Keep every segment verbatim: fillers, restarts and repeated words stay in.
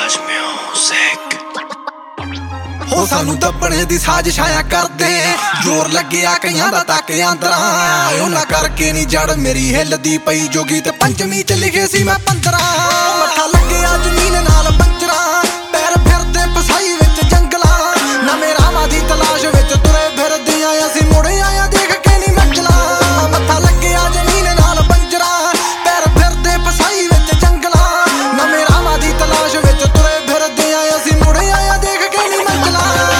Raj Music हो सानू दबने दी साजिश आया करदे जोर लग्या कईयां दा तक अंदरां उन्हां करके नी जड़ मेरी हिलदी पई जोगी ते पंचमी च लिखे सी मैं पंदरां मत्था लग्या जमीन नाल पंजरा पैर फिरदे फसाई विच जंगलां नवें रावां दी तलाश विच तुरे फिरदे आ असीं मुड़ आया देख के नी मंजला मत्था लग्या जमीन नाल पंजरा पैर फिरदे फसाई विच जंगलां नवें रावां दी तलाश विच तुरे फिरदे आ असीं मुड़ आया देख के नी मंजला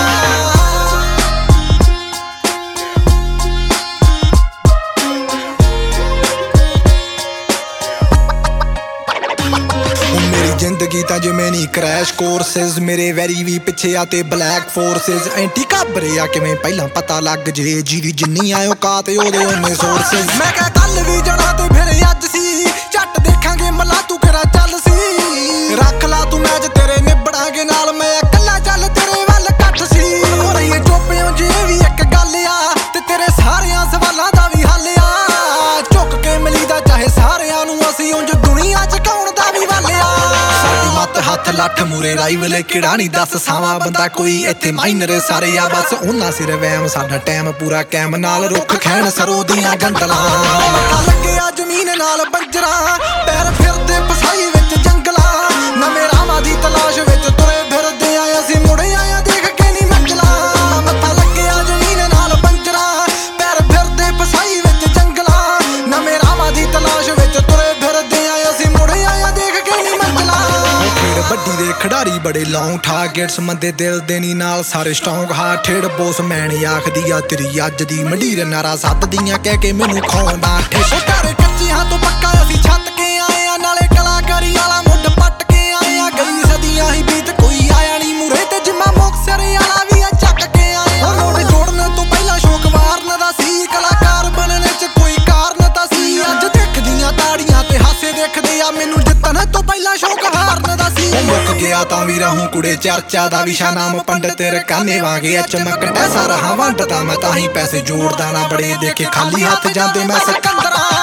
जिंदगी तां जिवें नी क्रैश कोर्सेस मेरे वैरी भी पिछे आते ब्लैक फोर्सेस एंटी घाबरे आ किवें पहलां पता लग जे जीदी जिन्नी आयो कात ओदे ओने सोर्सेस मैं कह कल भी जड़ा ते फिर अज सी झट देखांगे मला तू केरा चल सी रख ला तू मैच तेरे निबड़ांगे नाल मैं कल्ला चल तेरे वल कट सी और ये चोपियों जे भी एक गल आ ते तेरे सारियां सवालां दा भी हल आ झुक के मिलीदा चाहे सारियां नूं असीं उंज दुनिया च कौन दा भी वल आ मत हथ लठ मूरे राइवले किड़ा नी दस सावा बंदा कोई इत्थे माइनर सारे आ बस उन्हां सिर वैम साडा टैम पूरा कैम नाल रुख खैण सरो दियां गंदलां मत्था लग्या जमीन नाल बंजरा पैर फिरदे फसाई विच जंगलां नवें रावां दी तलाश विच तुरे फिरदे आ असीं मुड़ आया देख के नी मंजला मत्था लग्या जमीन नाल बंजरा पैर फिरदे फसाई विच जंगलां नवें रावां दी तलाश विच तुरे फिरदे आ असीं मुड़ आया देख के नी मंजला बड्डी दे खिडारी बड़े लौंग टारगेट्स मंदे दिल दे नी नाल सारे स्ट्रॉन्ग हार ठेड़ बोस मैन आखदी आ तेरी अज दी मंडीर नारा सददियां कह के मैनू खाउंदा ठेस तारे कच्चियां तो पक्का असीं छत के आए आ नाले कलाकारी वाला मुੱਢ पट के आए आ गई सदियां ही बीत कोई आया नी मूरे ते जिम्मा मुक्तसर वाला भी आ चक के आए आ नोट जोड़न तो पहला शौक मारन दा सी कलाकार बनने च कोई कारण तां सी अज देखदियां ताड़ियां ते हासे देखदे आ मैनू जिੱਤਣ तो पहला शौक हारन दा सी मुक गया तां भी रहूं कुड़े चर्चा दा विशा नाम पंडित रकाने वांगे चमक ऐसा रहा वंडदा मैं तां ही पैसे जोड़दा ना बड़े देखे खाली हाथ जांदे मैं सिकंदरा